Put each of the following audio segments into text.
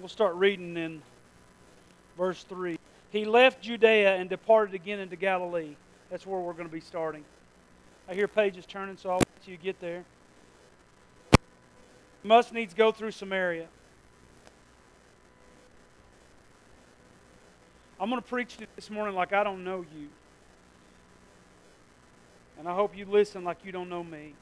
We'll start reading in verse 3. He left Judea and departed again into Galilee. That's where we're going to be starting. I hear pages turning, so I'll wait till you get there. He must needs go through Samaria. I'm going to preach to you this morning like I don't know you. And I hope you listen like you don't know me.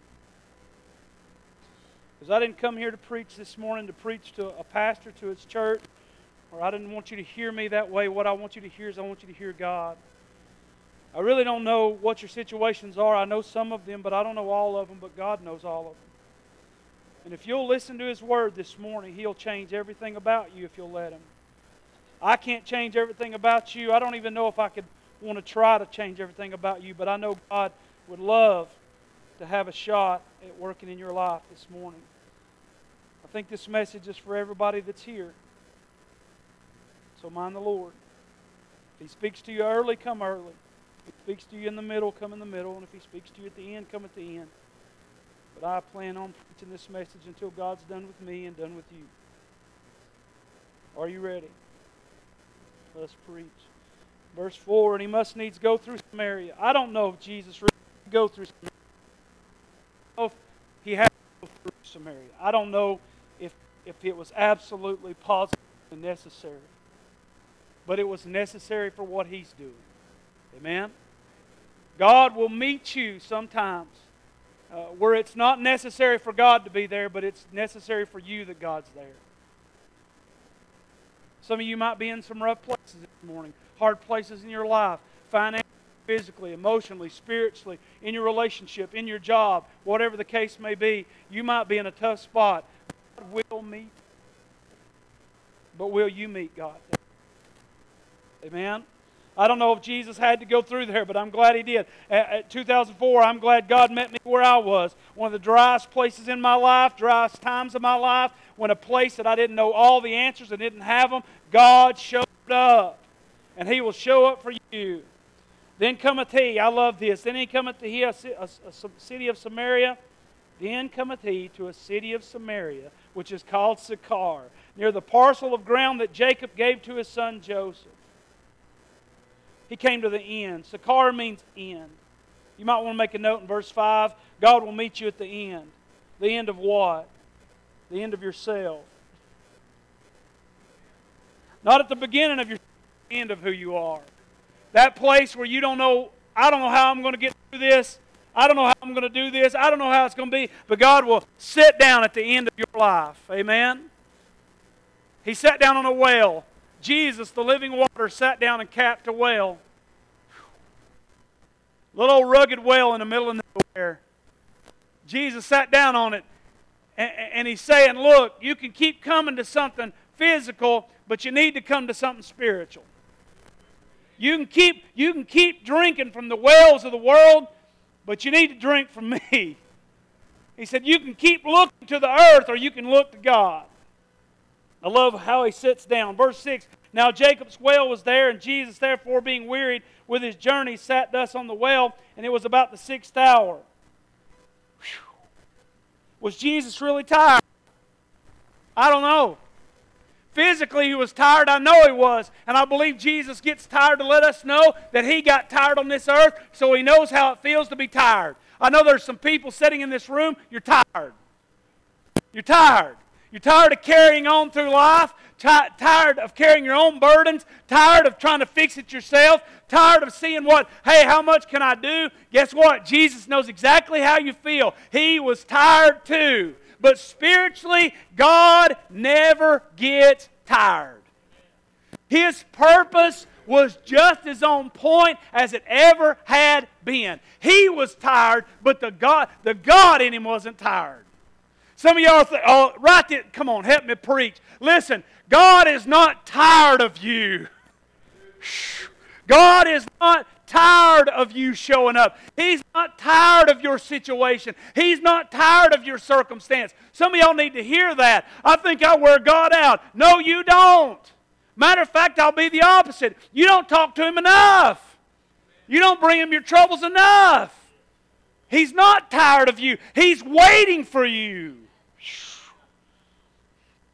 Because I didn't come here to preach this morning to preach to a pastor, to his church, or I didn't want you to hear me that way. What I want you to hear is I want you to hear God. I really don't know what your situations are. I know some of them, but I don't know all of them, but God knows all of them. And if you'll listen to His Word this morning, He'll change everything about you if you'll let Him. I can't change everything about you. I don't even know if I could want to try to change everything about you, but I know God would love to have a shot at working in your life this morning. I think this message is for everybody that's here. So mind the Lord. If He speaks to you early, come early. If He speaks to you in the middle, come in the middle. And if He speaks to you at the end, come at the end. But I plan on preaching this message until God's done with me and done with you. Are you ready? Let's preach. Verse 4, and He must needs go through Samaria. I don't know if Jesus really had to go through Samaria. I don't know if He had to go through Samaria. I don't know if it was absolutely positive and necessary. But it was necessary for what He's doing. Amen? God will meet you sometimes where it's not necessary for God to be there, but it's necessary for you that God's there. Some of you might be in some rough places this morning, hard places in your life, financially, physically, emotionally, spiritually, in your relationship, in your job, whatever the case may be. You might be in a tough spot. God will meet. But will you meet God? Amen? I don't know if Jesus had to go through there, but I'm glad He did. At 2004, I'm glad God met me where I was. One of the driest places in my life, driest times of my life, when a place that I didn't know all the answers and didn't have them, God showed up. And He will show up for you. Then cometh He, I love this, then He cometh to He, a city of Samaria. Then cometh He to a city of Samaria, which is called Sychar, near the parcel of ground that Jacob gave to his son Joseph. He came to the end. Sychar means end. You might want to make a note in verse 5. God will meet you at the end. The end of what? The end of yourself. Not at the beginning of yourself, the end of who you are. That place where you don't know, I don't know how I'm going to get through this. I don't know how I'm going to do this. I don't know how it's going to be. But God will sit down at the end of your life. Amen? He sat down on a well. Jesus, the living water, sat down and capped a well. Little old rugged well in the middle of nowhere. Jesus sat down on it, and He's saying, look, you can keep coming to something physical, but you need to come to something spiritual. You can keep drinking from the wells of the world, but you need to drink from me. He said, you can keep looking to the earth, or you can look to God. I love how He sits down. Verse 6, now Jacob's well was there, and Jesus, therefore, being wearied with His journey, sat thus on the well, and it was about the 6th hour. Whew. Was Jesus really tired? I don't know. Physically, He was tired. I know He was. And I believe Jesus gets tired to let us know that He got tired on this earth, so He knows how it feels to be tired. I know there's some people sitting in this room, you're tired. You're tired. You're tired of carrying on through life, tired of carrying your own burdens, tired of trying to fix it yourself, tired of seeing how much can I do? Guess what? Jesus knows exactly how you feel. He was tired too. But spiritually, God never gets tired. His purpose was just as on point as it ever had been. He was tired, but the God in Him wasn't tired. Some of y'all think, oh, right there, come on, help me preach. Listen, God is not tired of you. God is not tired of you showing up. He's not tired of your situation. He's not tired of your circumstance. Some of y'all need to hear that. I think I wear God out. No, you don't. Matter of fact, I'll be the opposite. You don't talk to Him enough. You don't bring Him your troubles enough. He's not tired of you. He's waiting for you.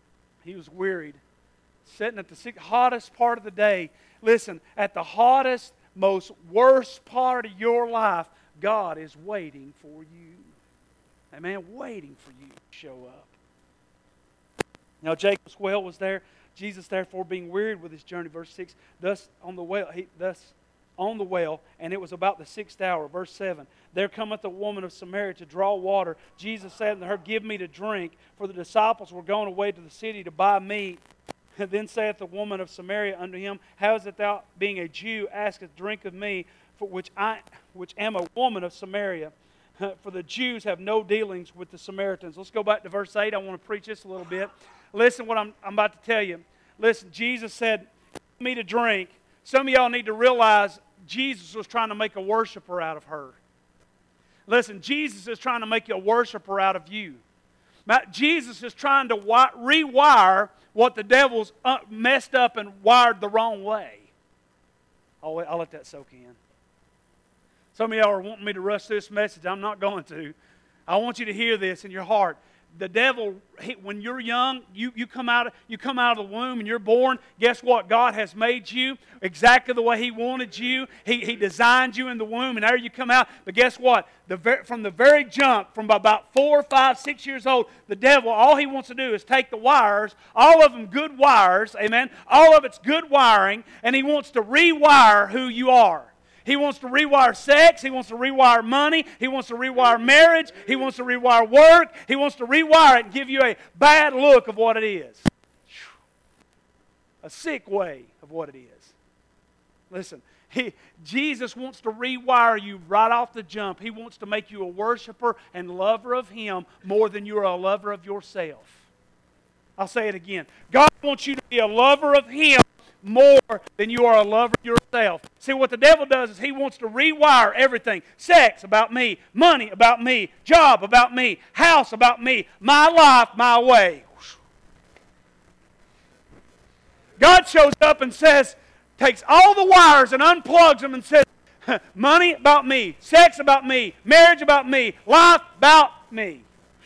He was wearied, sitting at the hottest part of the day. Listen, at the hottest, most worst part of your life, God is waiting for you. Amen? Waiting for you to show up. Now Jacob's well was there. Jesus, therefore, being wearied with his journey, verse 6, thus on the well, and it was about the 6th hour. Verse 7, there cometh a woman of Samaria to draw water. Jesus said unto her, give me to drink, for the disciples were gone away to the city to buy meat. And then saith the woman of Samaria unto him, how is it thou, being a Jew, askest drink of me, for which am a woman of Samaria? For the Jews have no dealings with the Samaritans. Let's go back to verse 8. I want to preach this a little bit. Listen what I'm about to tell you. Listen, Jesus said, give me to drink. Some of y'all need to realize Jesus was trying to make a worshiper out of her. Listen, Jesus is trying to make a worshiper out of you. Jesus is trying to rewire what the devil's messed up and wired the wrong way. I'll let that soak in. Some of y'all are wanting me to rush this message. I'm not going to. I want you to hear this in your heart. The devil, when you're young, you come out of the womb and you're born. Guess what? God has made you exactly the way He wanted you. He designed you in the womb, and there you come out. But guess what? From the very jump, from about 4, 5, 6 years old, the devil, all he wants to do is take the wires, all of them good wires, amen? All of it's good wiring, and he wants to rewire who you are. He wants to rewire sex. He wants to rewire money. He wants to rewire marriage. He wants to rewire work. He wants to rewire it and give you a bad look of what it is. A sick way of what it is. Listen, Jesus wants to rewire you right off the jump. He wants to make you a worshiper and lover of Him more than you're a lover of yourself. I'll say it again. God wants you to be a lover of Him more than you are a lover of yourself. See, what the devil does is he wants to rewire everything. Sex about me, money about me, job about me, house about me, my life, my way. God shows up and says, takes all the wires and unplugs them and says, money about me, sex about me, marriage about me, life about me.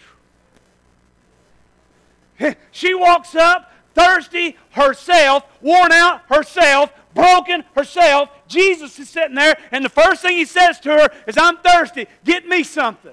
She walks up, thirsty herself, worn out herself, broken herself. Jesus is sitting there, and the first thing He says to her is, I'm thirsty. Get me something.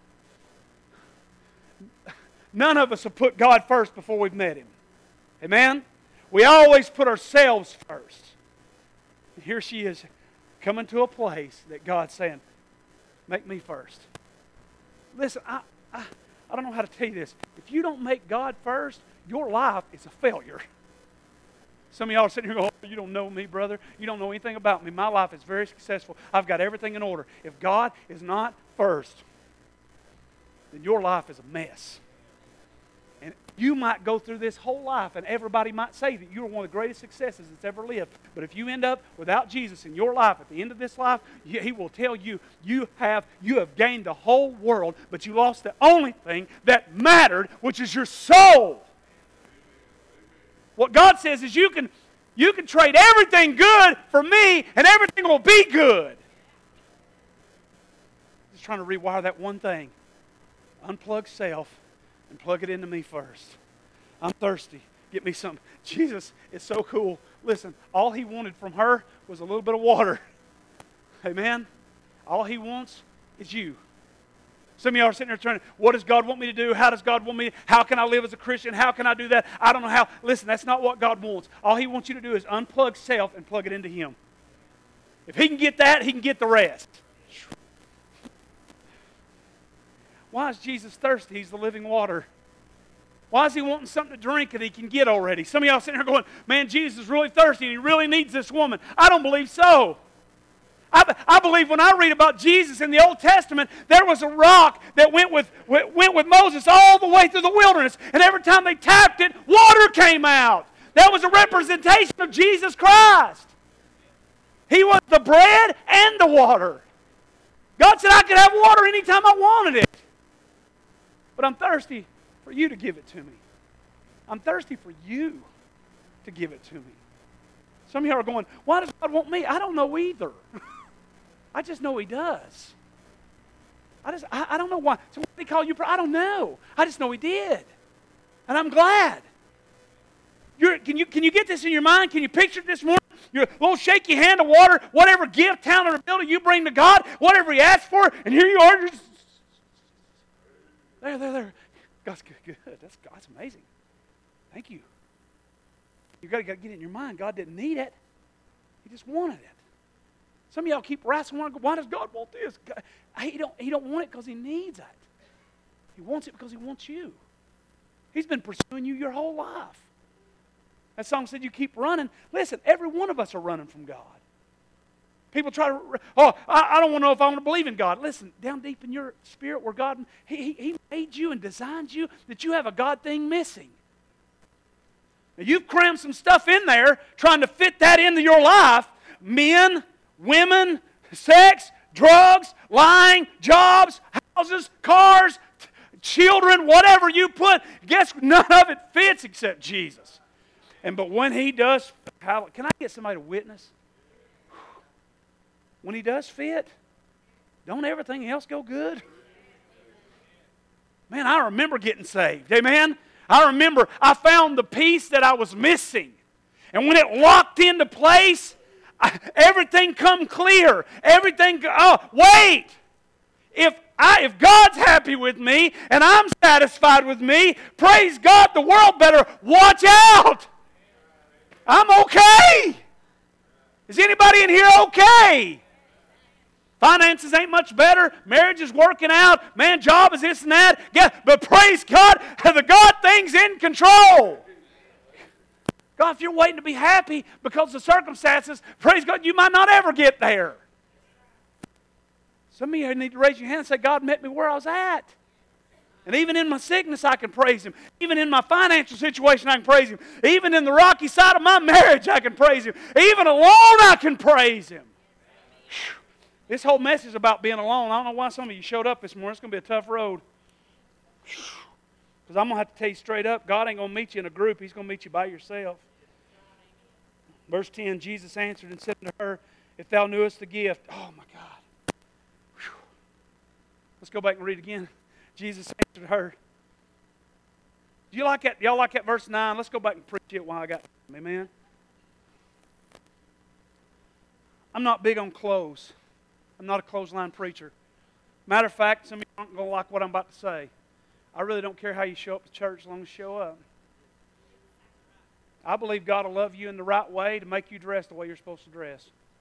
None of us have put God first before we've met Him. Amen? We always put ourselves first. And here she is coming to a place that God's saying, make me first. Listen, I don't know how to tell you this. If you don't make God first, your life is a failure. Some of y'all are sitting here going, oh, you don't know me, brother. You don't know anything about me. My life is very successful. I've got everything in order. If God is not first, then your life is a mess. And you might go through this whole life and everybody might say that you're one of the greatest successes that's ever lived. But if you end up without Jesus in your life at the end of this life, He will tell you, you have gained the whole world, but you lost the only thing that mattered, which is your soul. What God says is you can trade everything good for me and everything will be good. Just trying to rewire that one thing. Unplug self and plug it into me first. I'm thirsty. Get me something. Jesus is so cool. Listen, all He wanted from her was a little bit of water. Amen? All He wants is you. Some of y'all are sitting there trying, what does God want me to do? How does God want me? How can I live as a Christian? How can I do that? I don't know how. Listen, that's not what God wants. All He wants you to do is unplug self and plug it into Him. If He can get that, He can get the rest. Why is Jesus thirsty? He's the living water. Why is He wanting something to drink that He can get already? Some of y'all sitting here going, man, Jesus is really thirsty and He really needs this woman. I don't believe so. I believe when I read about Jesus in the Old Testament, there was a rock that went with Moses all the way through the wilderness. And every time they tapped it, water came out. That was a representation of Jesus Christ. He was the bread and the water. God said I could have water anytime I wanted it. But I'm thirsty for you to give it to me. I'm thirsty for you to give it to me. Some of you are going, why does God want me? I don't know either. I just know He does. I don't know why. So why did He call you? I don't know. I just know He did. And I'm glad. Can you get this in your mind? Can you picture it this morning? Your little shaky hand of water, whatever gift, talent, or ability you bring to God, whatever He asks for, and here you are. Just, there. God's good. That's amazing. Thank you. You got to get it in your mind. God didn't need it. He just wanted it. Some of y'all keep wrestling. Why does God want this? He don't want it because He needs it. He wants it because He wants you. He's been pursuing you your whole life. That song said you keep running. Listen, every one of us are running from God. People try to, I don't want to know if I want to believe in God. Listen, down deep in your spirit where God, He made you and designed you that you have a God thing missing. Now you've crammed some stuff in there trying to fit that into your life. Men, women, sex, drugs, lying, jobs, houses, cars, children, whatever you put. Guess none of it fits except Jesus. But when He does, can I get somebody to witness? When He does fit, don't everything else go good? Man, I remember getting saved. Amen? I remember I found the peace that I was missing. And when it locked into place, everything come clear. Everything, wait! If God's happy with me and I'm satisfied with me, praise God, the world better watch out. I'm okay. Is anybody in here okay? Finances ain't much better. Marriage is working out. Man, job is this and that. But praise God, the God thing's in control. God, if you're waiting to be happy because of circumstances, praise God, you might not ever get there. Some of you need to raise your hand and say, God met me where I was at. And even in my sickness, I can praise Him. Even in my financial situation, I can praise Him. Even in the rocky side of my marriage, I can praise Him. Even alone, I can praise Him. Whew. This whole message is about being alone. I don't know why some of you showed up this morning. It's going to be a tough road. Because I'm going to have to tell you straight up, God ain't going to meet you in a group. He's going to meet you by yourself. Verse 10, Jesus answered and said to her, if thou knewest the gift. Oh, my God. Whew. Let's go back and read again. Jesus answered her. Do you like that? Y'all like that verse 9? Let's go back and preach it while I got time. Amen? I'm not big on close. I'm not a clothesline preacher. Matter of fact, some of you aren't going to like what I'm about to say. I really don't care how you show up to church as long as you show up. I believe God will love you in the right way to make you dress the way you're supposed to dress.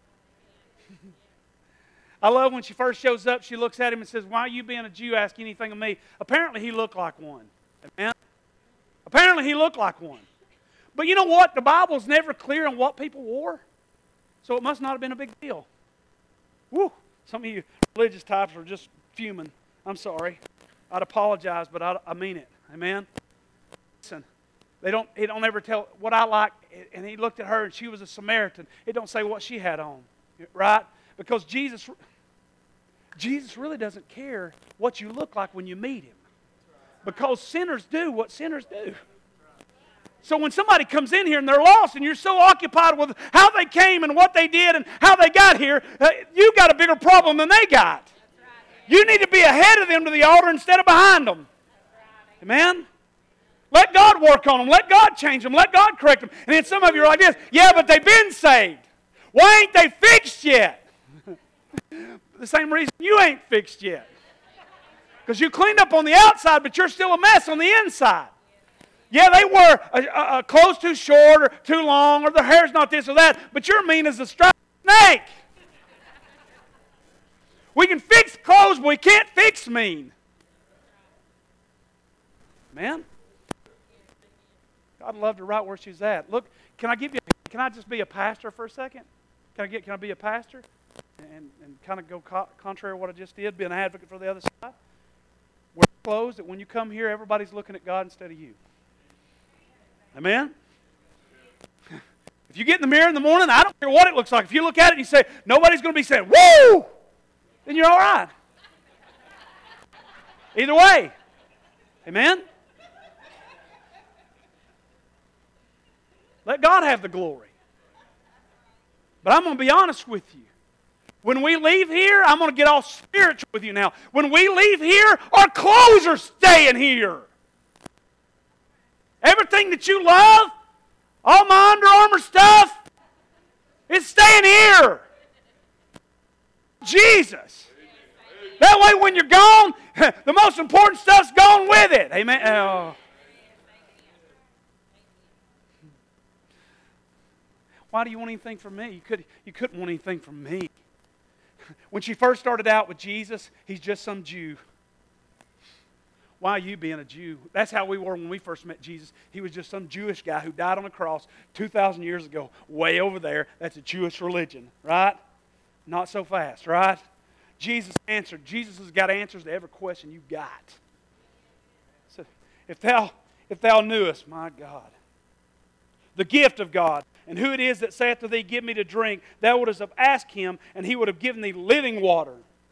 I love when she first shows up, she looks at him and says, why are you being a Jew asking anything of me? Apparently he looked like one. Amen? Apparently he looked like one. But you know what? The Bible's never clear on what people wore. So it must not have been a big deal. Woo! Some of you religious types are just fuming. I'm sorry. I'd apologize, but I mean it. Amen? Listen, he don't ever tell what I like. And he looked at her and she was a Samaritan. It don't say what she had on. Right? Because Jesus really doesn't care what you look like when you meet Him. Because sinners do what sinners do. So when somebody comes in here and they're lost and you're so occupied with how they came and what they did and how they got here, you got a bigger problem than they got. You need to be ahead of them to the altar instead of behind them. Amen? Let God work on them. Let God change them. Let God correct them. And then some of you are like this, yeah, but they've been saved. Why ain't they fixed yet? The same reason you ain't fixed yet. Because you cleaned up on the outside, but you're still a mess on the inside. Yeah, they wear clothes too short or too long, or their hair's not this or that, but you're mean as a striped snake. We can fix clothes, but we can't fix mean. Man, I'd love to right where she's at. Look, can I just be a pastor for a second? Can I be a pastor? And kind of go contrary to what I just did, be an advocate for the other side. Wear clothes that when you come here, everybody's looking at God instead of you. Amen? If you get in the mirror in the morning, I don't care what it looks like. If you look at it and you say, nobody's going to be saying, whoa, then you're all right. Either way. Amen? Let God have the glory. But I'm going to be honest with you. When we leave here, I'm going to get all spiritual with you now. When we leave here, our clothes are staying here. Everything that you love, All my Under Armour stuff, it's staying here. Jesus. That way when you're gone, the most important stuff's gone with it. Amen. Oh. Why do you want anything from me? You couldn't want anything from me. When she first started out with Jesus, he's just some Jew. Why are you being a Jew? That's how we were when we first met Jesus. He was just some Jewish guy who died on a cross 2,000 years ago, way over there. That's a Jewish religion, right? Not so fast, right? Jesus answered. Jesus has got answers to every question you've got. So if thou knewest, my God, the gift of God, and who it is that saith to thee, give me to drink, thou wouldst have asked him, and he would have given thee living water.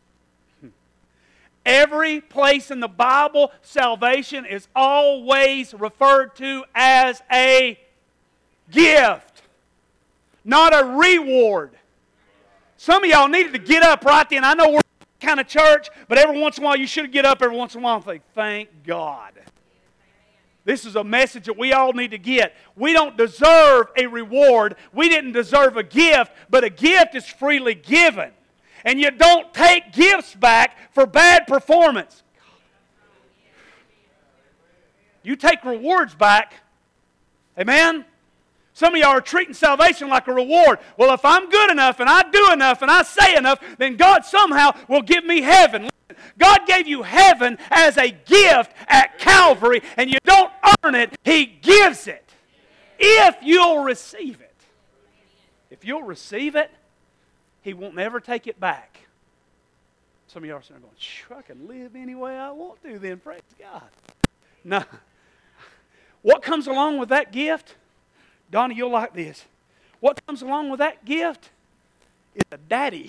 Every place in the Bible, salvation is always referred to as a gift, not a reward. Some of y'all needed to get up right then. I know we're kind of church, but every once in a while you should get up every once in a while and think, thank God. This is a message that we all need to get. We don't deserve a reward. We didn't deserve a gift, but a gift is freely given. And you don't take gifts back for bad performance. You take rewards back. Amen? Some of y'all are treating salvation like a reward. Well, if I'm good enough and I do enough and I say enough, then God somehow will give me heaven. God gave you heaven as a gift at Calvary, and you don't earn it. He gives it. If you'll receive it. If you'll receive it, He won't never take it back. Some of y'all are sitting there going, I can live any way I want to then, praise God. No. What comes along with that gift? Donnie, you'll like this. What comes along with that gift is a daddy.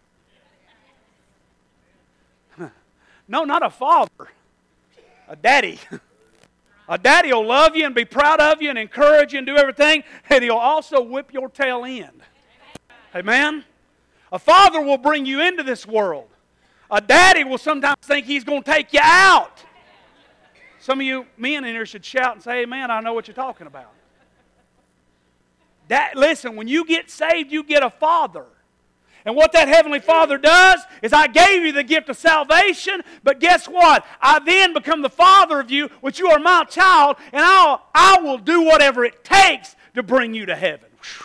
No, not a father. A daddy. A daddy will love you and be proud of you and encourage you and do everything, and he'll also whip your tail end. Amen? A father will bring you into this world. A daddy will sometimes think he's going to take you out. Some of you men in here should shout and say, amen, I know what you're talking about. Listen, when you get saved, you get a father. And what that Heavenly Father does is I gave you the gift of salvation, but guess what? I then become the father of you, which you are my child, and I will do whatever it takes to bring you to heaven. Whew.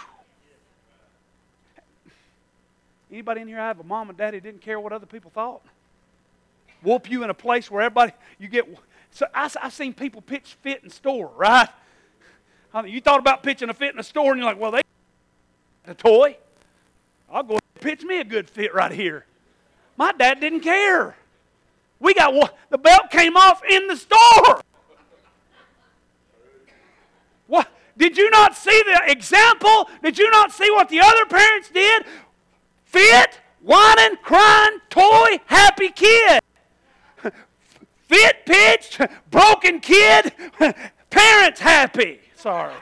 Anybody in here have a mom and daddy who didn't care what other people thought? Whoop you in a place where everybody, you get... So I've seen people pitch fit in store, right? You thought about pitching a fit in a store, and you're like, well, they a toy. I'll go pitch me a good fit right here. My dad didn't care. The belt came off in the store. What? Did you not see the example? Did you not see what the other parents did? Fit, whining, crying, toy, happy kid. Fit pitched, broken kid, parents happy. Sorry.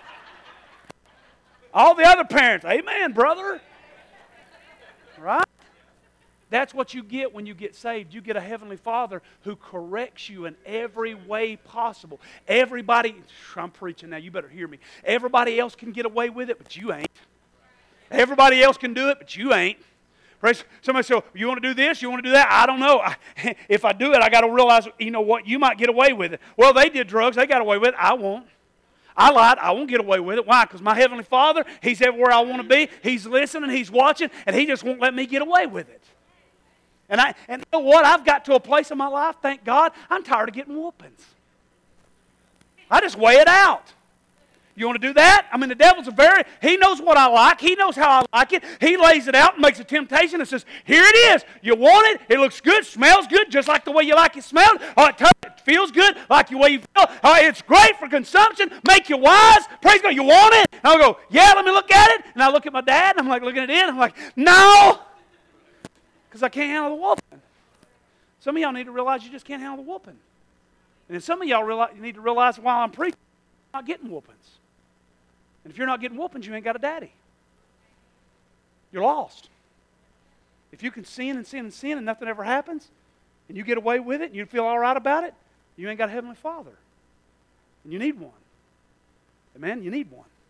All the other parents, amen, brother. Right? That's what you get when you get saved. You get a Heavenly Father who corrects you in every way possible. Everybody, I'm preaching now, you better hear me. Everybody else can get away with it, but you ain't. Everybody else can do it, but you ain't. Somebody said, you want to do this? You want to do that? I don't know. If I do it, I got to realize, you know what, you might get away with it. Well, they did drugs. They got away with it. I won't. I lied. I won't get away with it. Why? Because my Heavenly Father, He's everywhere I want to be. He's listening. He's watching. And He just won't let me get away with it. And you know what? I've got to a place in my life, thank God, I'm tired of getting whoopings. I just weigh it out. You want to do that? I mean, the devil's he knows what I like. He knows how I like it. He lays it out and makes a temptation and says, here it is. You want it. It looks good, smells good, just like the way you like it smelled. It feels good, like the way you feel. It's great for consumption, make you wise. Praise God, you want it? And I'll go, yeah, let me look at it. And I look at my dad, and I'm like looking at it, and I'm like, no, because I can't handle the whooping. Some of y'all need to realize you just can't handle the whooping. And then some of y'all need to realize while I'm preaching, I'm not getting whoopings. And if you're not getting whoopings, you ain't got a daddy. You're lost. If you can sin and sin and sin and nothing ever happens, and you get away with it and you feel all right about it, you ain't got a Heavenly Father. And you need one. Amen? You need one.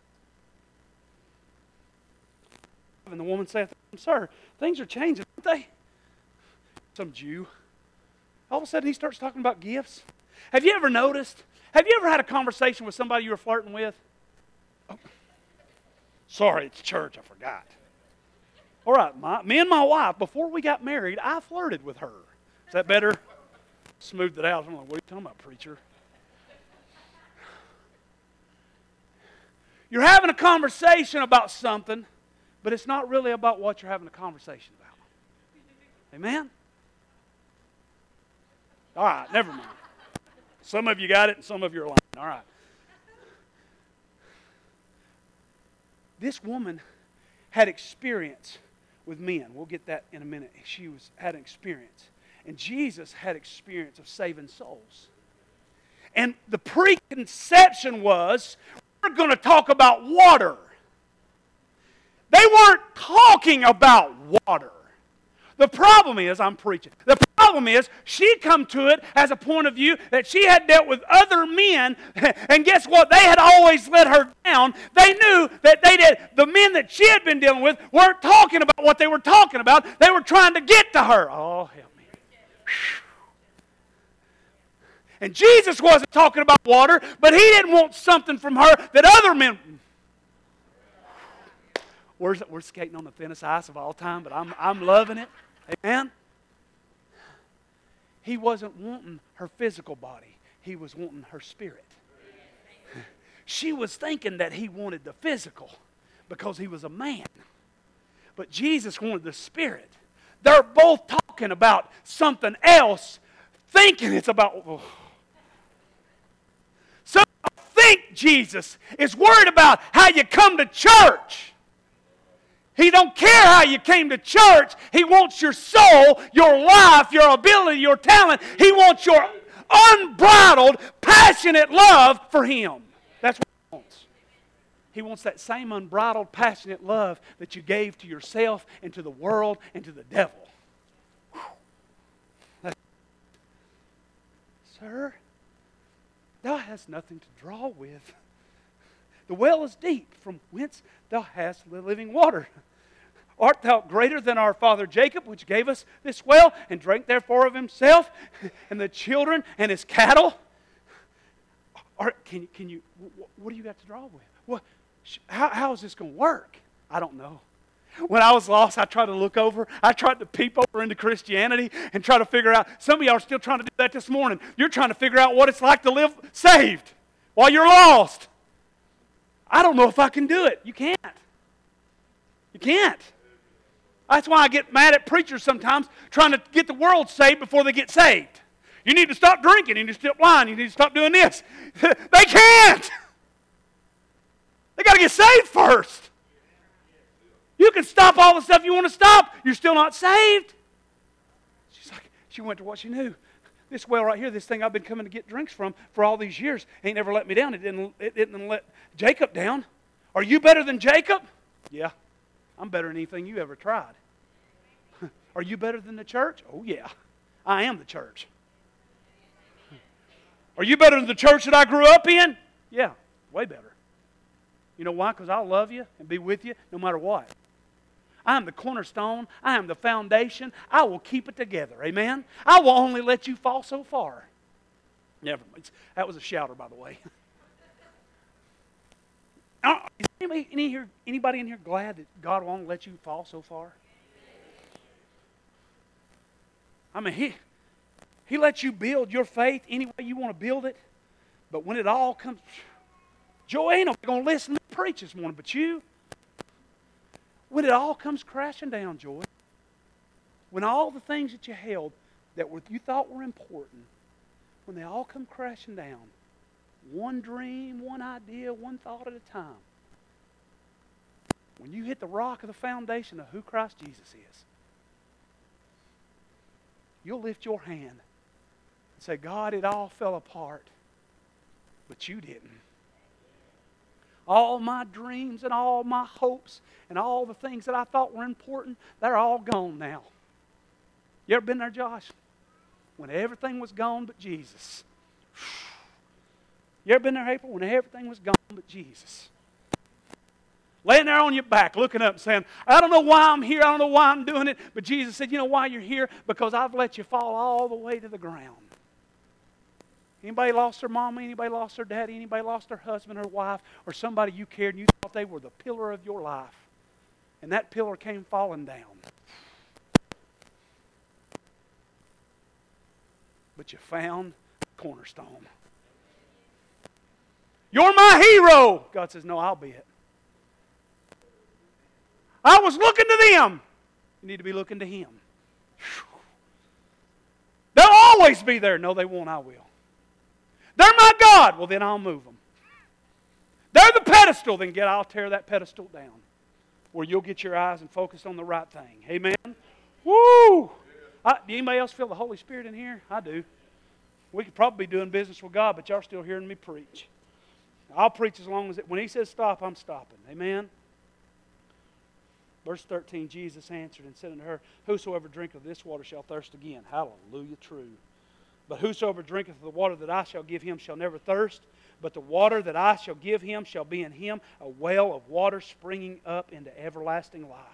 And the woman saith, Sir, things are changing, aren't they? Some Jew. All of a sudden he starts talking about gifts. Have you ever noticed? Have you ever had a conversation with somebody you were flirting with? Oh, sorry, it's church, I forgot. All right, me and my wife, before we got married, I flirted with her. Is that better? Smoothed it out. I'm like, what are you talking about, preacher? You're having a conversation about something, but it's not really about what you're having a conversation about. Amen? All right, never mind. Some of you got it and some of you are lying. All right. This woman had experience with men. We'll get that in a minute. She had an experience. And Jesus had experience of saving souls. And the preconception was, we're going to talk about water. They weren't talking about water. The problem is, I'm preaching, the problem is she come to it as a point of view that she had dealt with other men, and guess what? They had always let her down. They knew that the men that she had been dealing with weren't talking about what they were talking about. They were trying to get to her. Oh, help me. And Jesus wasn't talking about water, but he didn't want something from her that other men... We're skating on the thinnest ice of all time, but I'm loving it. Amen? He wasn't wanting her physical body. He was wanting her spirit. She was thinking that he wanted the physical because he was a man. But Jesus wanted the spirit. They're both talking about something else, thinking it's about... Oh. Some think Jesus is worried about how you come to church. He don't care how you came to church. He wants your soul, your life, your ability, your talent. He wants your unbridled, passionate love for Him. That's what He wants. He wants that same unbridled, passionate love that you gave to yourself and to the world and to the devil. Sir, thou hast nothing to draw with. The well is deep, from whence thou hast the living water. Art thou greater than our father Jacob, which gave us this well, and drank therefore of himself, and the children, and his cattle? Or can you? What do you got to draw with? What? How is this going to work? I don't know. When I was lost, I tried to look over. I tried to peep over into Christianity and try to figure out. Some of y'all are still trying to do that this morning. You're trying to figure out what it's like to live saved while you're lost. I don't know if I can do it. You can't. You can't. That's why I get mad at preachers sometimes trying to get the world saved before they get saved. You need to stop drinking. You need to stop lying. You need to stop doing this. They can't. They got to get saved first. You can stop all the stuff you want to stop. You're still not saved. She went to what she knew. This well right here, this thing I've been coming to get drinks from for all these years, ain't never let me down. It didn't let Jacob down. Are you better than Jacob? Yeah. I'm better than anything you ever tried. Are you better than the church? Oh, yeah. I am the church. Are you better than the church that I grew up in? Yeah, way better. You know why? Because I'll love you and be with you no matter what. I am the cornerstone. I am the foundation. I will keep it together. Amen? I will only let you fall so far. Never mind. That was a shouter, by the way. Is anybody in here glad that God won't let you fall so far? I mean, He lets you build your faith any way you want to build it. But when it all comes... Joy ain't going to listen to me preach this morning, but you... When it all comes crashing down, Joy, when all the things that you held that you thought were important, when they all come crashing down, one dream, one idea, one thought at a time, when you hit the rock of the foundation of who Christ Jesus is, you'll lift your hand and say, God, it all fell apart, but you didn't. All my dreams and all my hopes and all the things that I thought were important, they're all gone now. You ever been there, Josh? When everything was gone but Jesus. You ever been there, April? When everything was gone but Jesus. Laying there on your back, looking up and saying, I don't know why I'm here, I don't know why I'm doing it, but Jesus said, you know why you're here? Because I've let you fall all the way to the ground. Anybody lost their mama? Anybody lost their daddy? Anybody lost their husband or wife? Or somebody you cared and you thought they were the pillar of your life? And that pillar came falling down. But you found the cornerstone. You're my hero. God says, no, I'll be it. I was looking to them. You need to be looking to Him. They'll always be there. No, they won't. I will. They're my God. Well, then I'll move them. They're the pedestal. Then I'll tear that pedestal down. Where you'll get your eyes and focus on the right thing. Amen? Woo! Do anybody else feel the Holy Spirit in here? I do. We could probably be doing business with God, but y'all still hearing me preach. I'll preach as long as when He says stop, I'm stopping. Amen? Verse 13, Jesus answered and said unto her, whosoever drinketh of this water shall thirst again. Hallelujah, true. But whosoever drinketh of the water that I shall give him shall never thirst. But the water that I shall give him shall be in him a well of water springing up into everlasting life.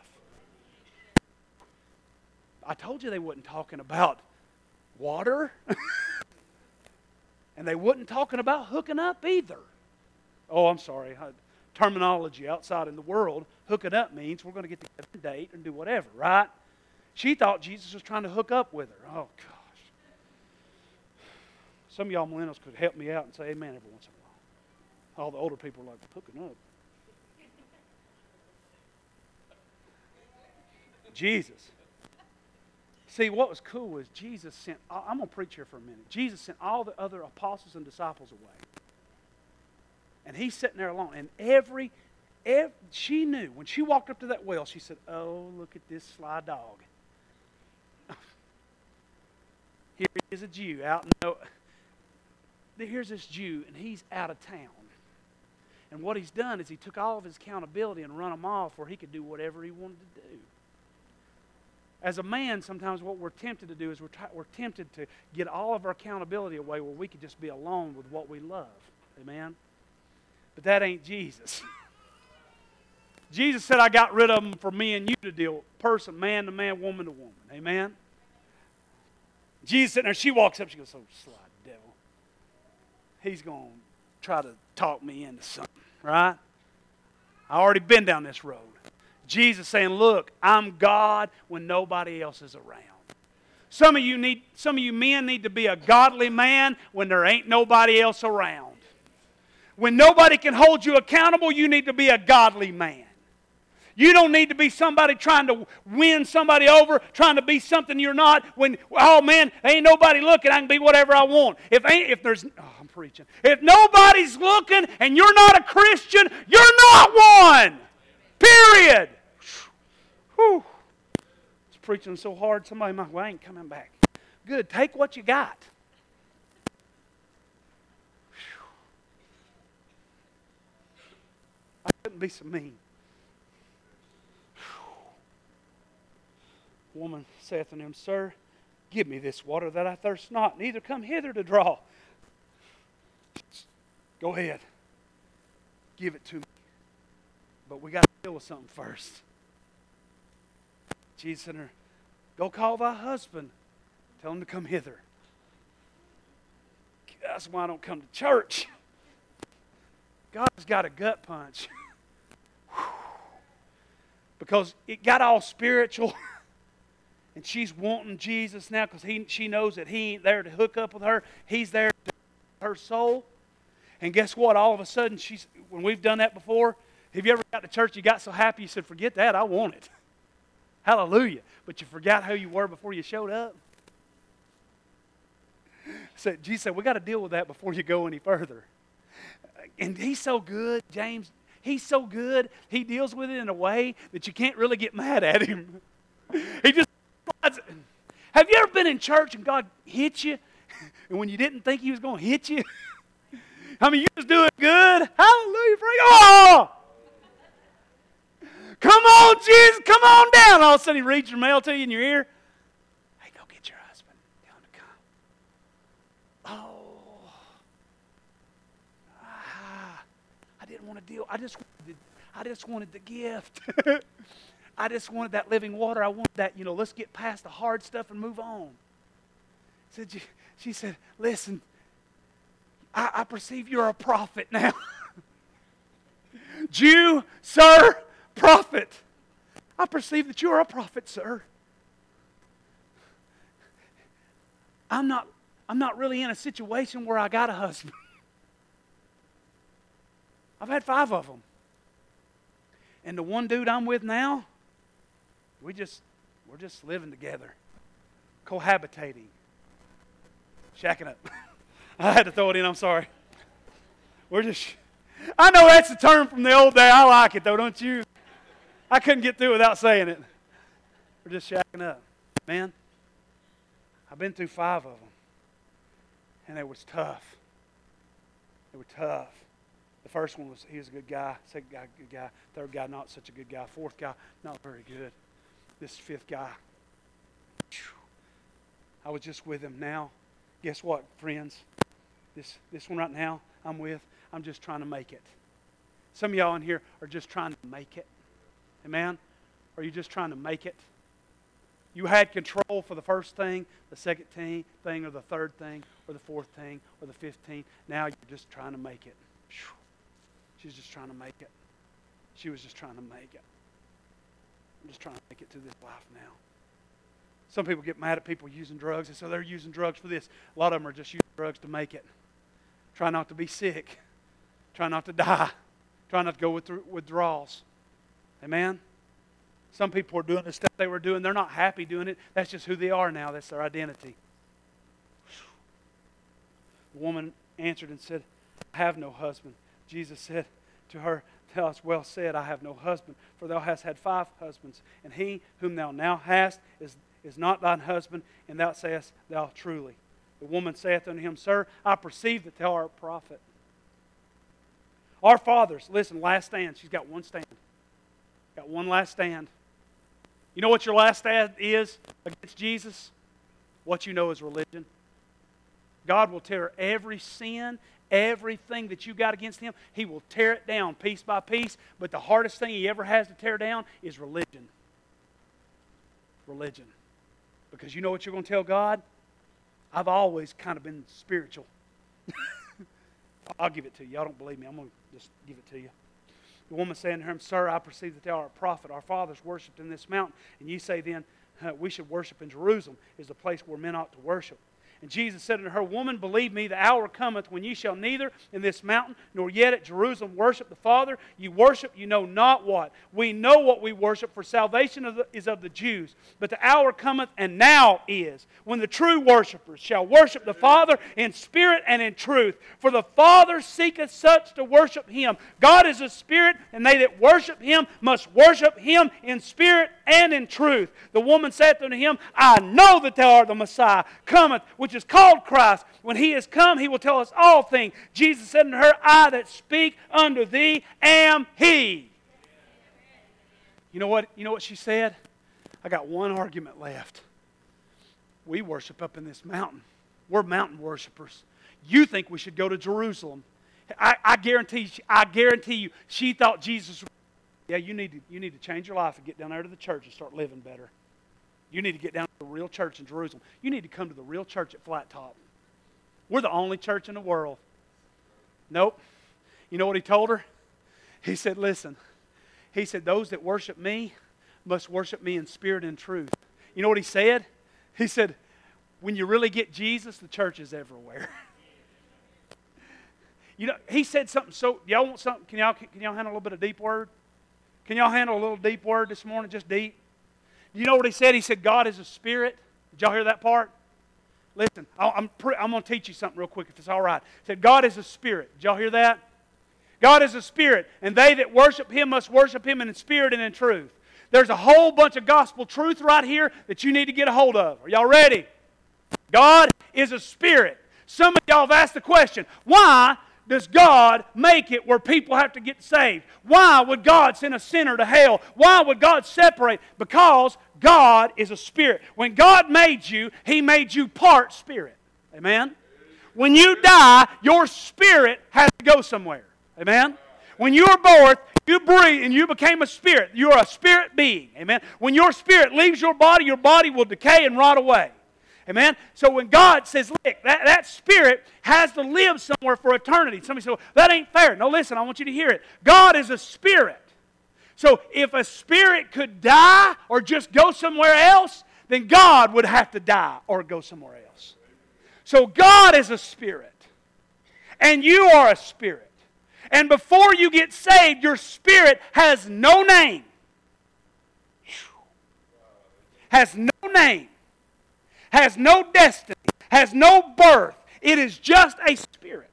I told you they wasn't talking about water. And they wasn't talking about hooking up either. Oh, I'm sorry. Terminology outside in the world, hooking up means we're going to get together and date and do whatever, right? She thought Jesus was trying to hook up with her. Oh, gosh. Some of y'all millennials could help me out and say amen every once in a while. All the older people are like, hooking up. Jesus. See, what was cool was Jesus sent, I'm going to preach here for a minute. Jesus sent all the other apostles and disciples away. And He's sitting there alone. And every she knew, when she walked up to that well, she said, oh, look at this sly dog. Here is a Jew out in here's this Jew, and he's out of town. And what he's done is he took all of his accountability and run them off where he could do whatever he wanted to do. As a man, sometimes what we're tempted to do is we're tempted to get all of our accountability away where we could just be alone with what we love. Amen? But that ain't Jesus. Jesus said, I got rid of them for me and you to deal with. Person, man to man, woman to woman. Amen? Jesus sitting there, she walks up, she goes, oh, sly devil. He's going to try to talk me into something, right? I already been down this road. Jesus saying, look, I'm God when nobody else is around. Some of you men need to be a godly man when there ain't nobody else around. When nobody can hold you accountable, you need to be a godly man. You don't need to be somebody trying to win somebody over, trying to be something you're not. When, oh man, ain't nobody looking, I can be whatever I want. I'm preaching. If nobody's looking and you're not a Christian, you're not one. Period. Whew. It's preaching so hard, somebody might, well, I ain't coming back. Good, take what you got. I couldn't be so mean. Woman saith unto him, Sir, give me this water that I thirst not, neither come hither to draw. Go ahead. Give it to me. But we got to deal with something first. Jesus said to her, go call thy husband. Tell him to come hither. That's why I don't come to church. God's got a gut punch. Because it got all spiritual. And she's wanting Jesus now because she knows that He ain't there to hook up with her. He's there to her soul. And guess what? All of a sudden, when we've done that before, have you ever got to church, you got so happy you said, forget that, I want it. Hallelujah. But you forgot who you were before you showed up. So Jesus said, we got to deal with that before you go any further. And He's so good, James. He's so good. He deals with it in a way that you can't really get mad at Him. He just... Have you ever been in church and God hit you? And when you didn't think He was going to hit you? I mean, you was doing good. Hallelujah. Praise God. Come on, Jesus. Come on down. All of a sudden He reads your mail to you in your ear. Hey, go get your husband. Tell him to come. Oh. I didn't want to deal. I just wanted the gift. I just wanted that living water. I wanted that, let's get past the hard stuff and move on. She said, listen, I perceive you're a prophet now. Jew, sir, prophet. I perceive that you are a prophet, sir. I'm not really in a situation where I got a husband. I've had 5 of them. And the one dude I'm with now, we're just living together. Cohabitating. Shacking up. I had to throw it in, I'm sorry. I know that's a term from the old day. I like it though, don't you? I couldn't get through without saying it. We're just shacking up. Man, I've been through 5 of them. And it was tough. They were tough. The first one he was a good guy. Second guy, good guy. Third guy, not such a good guy. Fourth guy, not very good. This 5th guy. I was just with him now. Guess what, friends? This one right now I'm with, I'm just trying to make it. Some of y'all in here are just trying to make it. Amen? Are you just trying to make it? You had control for the first thing, the second thing, or the third thing, or the fourth thing, or the 15th. Now you're just trying to make it. She's just trying to make it. She was just trying to make it. I'm just trying to make it to this life now. Some people get mad at people using drugs, and so they're using drugs for this. A lot of them are just using drugs to make it. Try not to be sick. Try not to die. Try not to go with withdrawals. Amen? Some people are doing the stuff they were doing. They're not happy doing it. That's just who they are now. That's their identity. The woman answered and said, I have no husband. Jesus said to her, Thou hast well said, I have no husband, for thou hast had 5 husbands, and he whom thou now hast is not thine husband, and thou sayest thou truly. The woman saith unto him, Sir, I perceive that thou art a prophet. Our fathers, listen, last stand. She's got one stand. Got one last stand. You know what your last stand is against Jesus? What you know is religion. God will tear every sin, everything that you got against Him, He will tear it down piece by piece. But the hardest thing He ever has to tear down is religion. Religion. Because you know what you're going to tell God? I've always kind of been spiritual. I'll give it to you. Y'all don't believe me. I'm going to just give it to you. The woman saying to him, Sir, I perceive that thou art a prophet. Our fathers worshipped in this mountain. And ye say then, we should worship in Jerusalem, is the place where men ought to worship. And Jesus said unto her, Woman, believe me, the hour cometh when ye shall neither in this mountain nor yet at Jerusalem worship the Father. You worship, you know not what. We know what we worship, for salvation is of the Jews. But the hour cometh, and now is, when the true worshipers shall worship the Father in spirit and in truth. For the Father seeketh such to worship Him. God is a spirit, and they that worship Him must worship Him in spirit and in truth. The woman saith unto him, I know that thou art the Messiah, cometh, which is called Christ. When He is come, He will tell us all things. Jesus said unto her, I that speak unto thee am He. You know what she said? I got one argument left. We worship up in this mountain. We're mountain worshipers. You think we should go to Jerusalem. I guarantee you, she thought Jesus was... Yeah, you need to change your life and get down there to the church and start living better. You need to get down to the real church in Jerusalem. You need to come to the real church at Flat Top. We're the only church in the world. Nope. You know what he told her? He said, listen. He said, those that worship me must worship me in spirit and truth. You know what he said? He said, when you really get Jesus, the church is everywhere. You know, he said something so... Y'all want something? Can y'all handle a little bit of deep word? Can y'all handle a little deep word this morning? Just deep. You know what he said? He said, God is a spirit. Did y'all hear that part? Listen, I'm going to teach you something real quick if it's all right. He said, God is a spirit. Did y'all hear that? God is a spirit, and they that worship Him must worship Him in spirit and in truth. There's a whole bunch of gospel truth right here that you need to get a hold of. Are y'all ready? God is a spirit. Some of y'all have asked the question, why does God make it where people have to get saved? Why would God send a sinner to hell? Why would God separate? Because God is a spirit. When God made you, He made you part spirit. Amen? When you die, your spirit has to go somewhere. Amen? When you were born, you breathe and you became a spirit. You're a spirit being. Amen. When your spirit leaves your body will decay and rot away. Amen. So when God says, look, that spirit has to live somewhere for eternity. Somebody says, well, that ain't fair. No, listen, I want you to hear it. God is a spirit. So if a spirit could die or just go somewhere else, then God would have to die or go somewhere else. So God is a spirit. And you are a spirit. And before you get saved, your spirit has no name. Has no name. Has no destiny. Has no birth. It is just a spirit.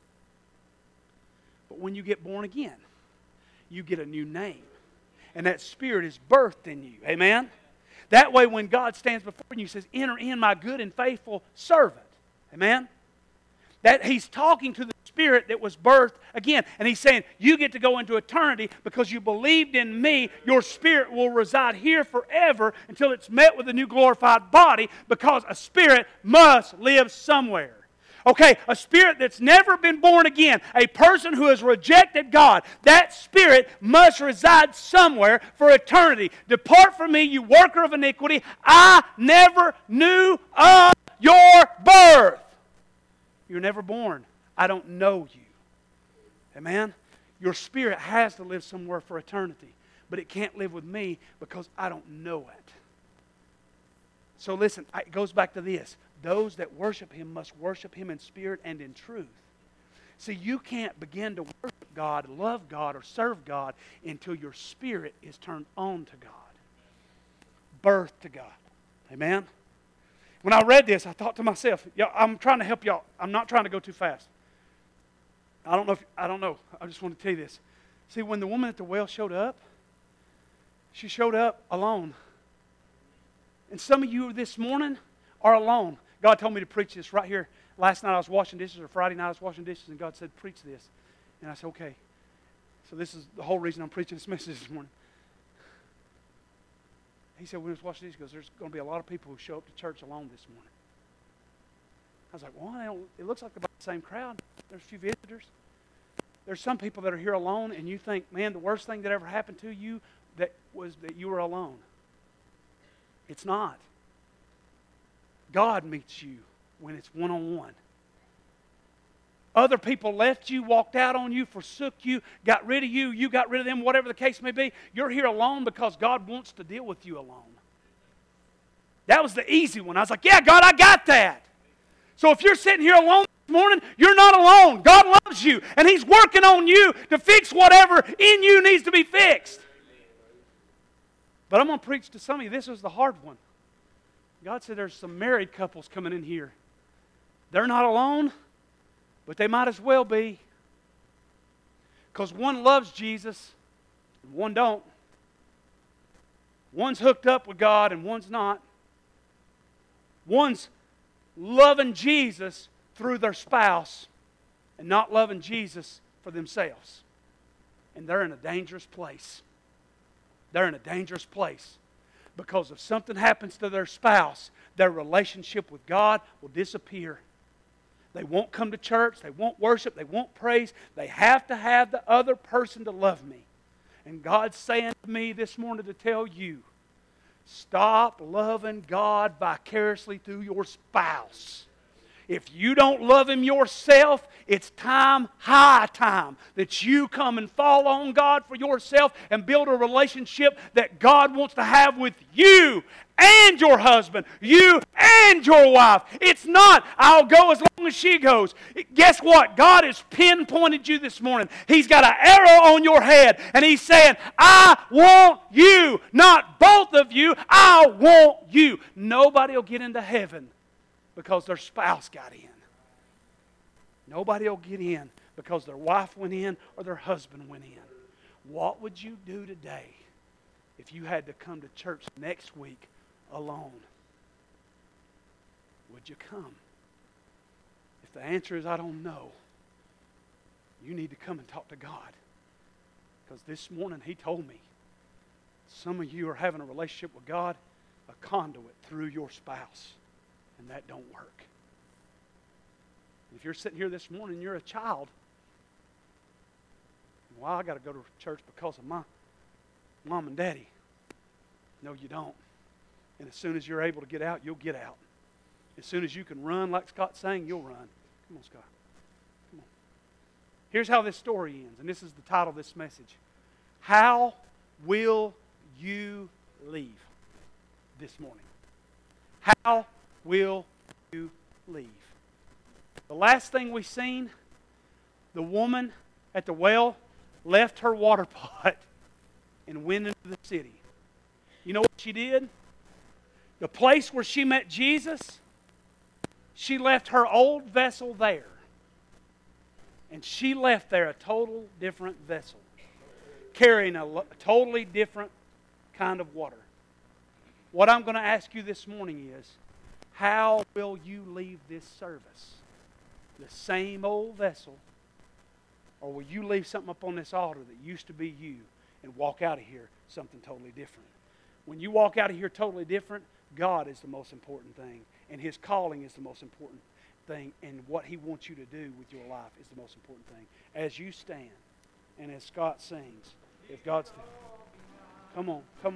But when you get born again, you get a new name. And that spirit is birthed in you. Amen? That way when God stands before you and says, enter in my good and faithful servant. Amen? That He's talking to the spirit that was birthed again. And He's saying, you get to go into eternity because you believed in me. Your spirit will reside here forever until it's met with a new glorified body, because a spirit must live somewhere. Okay, a spirit that's never been born again, a person who has rejected God, that spirit must reside somewhere for eternity. Depart from me, you worker of iniquity. I never knew of your birth. You're never born. I don't know you. Amen? Your spirit has to live somewhere for eternity, but it can't live with me because I don't know it. So listen, it goes back to this. Those that worship Him must worship Him in spirit and in truth. See, you can't begin to worship God, love God, or serve God until your spirit is turned on to God. Birth to God. Amen? When I read this, I thought to myself, I'm trying to help y'all. I'm not trying to go too fast. I don't know. I just want to tell you this. See, when the woman at the well showed up, she showed up alone. And some of you this morning are alone. God told me to preach this right here. Last night I was washing dishes, or Friday night I was washing dishes, and God said, preach this. And I said, okay. So this is the whole reason I'm preaching this message this morning. He said, when I was washing dishes, he goes, there's going to be a lot of people who show up to church alone this morning. I was like, well, it looks like about the same crowd. There's a few visitors. There's some people that are here alone, and you think, man, the worst thing that ever happened to you was that you were alone. It's not. God meets you when it's one-on-one. Other people left you, walked out on you, forsook you, got rid of you, you got rid of them, whatever the case may be. You're here alone because God wants to deal with you alone. That was the easy one. I was like, yeah, God, I got that. So if you're sitting here alone this morning, you're not alone. God loves you, and He's working on you to fix whatever in you needs to be fixed. But I'm going to preach to some of you. This is the hard one. God said there's some married couples coming in here. They're not alone, but they might as well be. Because one loves Jesus and one don't. One's hooked up with God and one's not. One's loving Jesus through their spouse and not loving Jesus for themselves. And they're in a dangerous place. They're in a dangerous place. Because if something happens to their spouse, their relationship with God will disappear. They won't come to church. They won't worship. They won't praise. They have to have the other person to love me. And God's saying to me this morning to tell you, stop loving God vicariously through your spouse. If you don't love Him yourself, it's high time, that you come and fall on God for yourself and build a relationship that God wants to have with you and your husband, you and your wife. It's not, I'll go as long as she goes. Guess what? God has pinpointed you this morning. He's got an arrow on your head, and He's saying, I want you, not both of you. I want you. Nobody will get into heaven because their spouse got in. Nobody will get in because their wife went in or their husband went in. What would you do today if you had to come to church next week alone? Would you come? If the answer is I don't know, you need to come and talk to God. Because this morning He told me some of you are having a relationship with God, a conduit through your spouse. And that don't work. If you're sitting here this morning, you're a child. Well, I got to go to church because of my mom and daddy. No, you don't. And as soon as you're able to get out, you'll get out. As soon as you can run, like Scott's saying, you'll run. Come on, Scott. Come on. Here's how this story ends, and this is the title of this message. How will you leave this morning? How will you leave? The last thing we seen, the woman at the well left her water pot and went into the city. You know what she did? The place where she met Jesus, she left her old vessel there. And she left there a total different vessel, carrying a totally different kind of water. What I'm going to ask you this morning is, how will you leave this service? The same old vessel, or will you leave something up on this altar that used to be you and walk out of here something totally different? When you walk out of here totally different, God is the most important thing, and His calling is the most important thing, and what He wants you to do with your life is the most important thing. As you stand, and as Scott sings, if God's... Come on, come on.